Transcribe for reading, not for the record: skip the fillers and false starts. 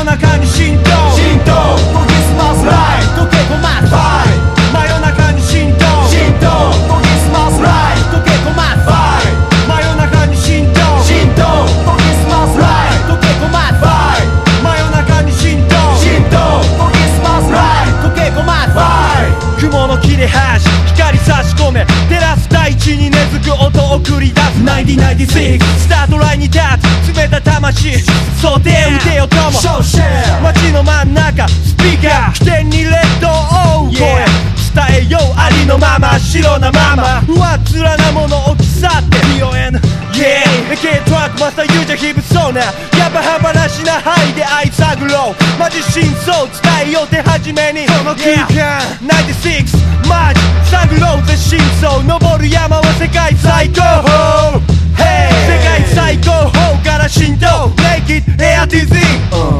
中に浸透浸透研ぎ澄ますライ溶け込ますファイ真夜中に浸透浸透研ぎ澄ますライ溶け込ますファイ真夜中に浸透浸透研ぎ澄ますライ溶け込ますファイ真夜中に浸透浸透研ぎ澄ますライ溶け込ますファイ雲の切れ端光差し込め照らす大地に根付く音を繰り出す1996スタートラインに立つ冷た魂想定打てよとも少々 街の真ん中スピーカー起点にレッドオー声伝えようありのまま白なまま上っ面なものを腐って PON Yeah AK トラックマスターユージャヒブそうなやばはばなしな範囲で愛探ろうマジ真相伝えよう手始めにこの空間96マジ探ろうぜ真相登る山は世界最高峰 Hey 世界最高峰から振動 Naked Air Dizzy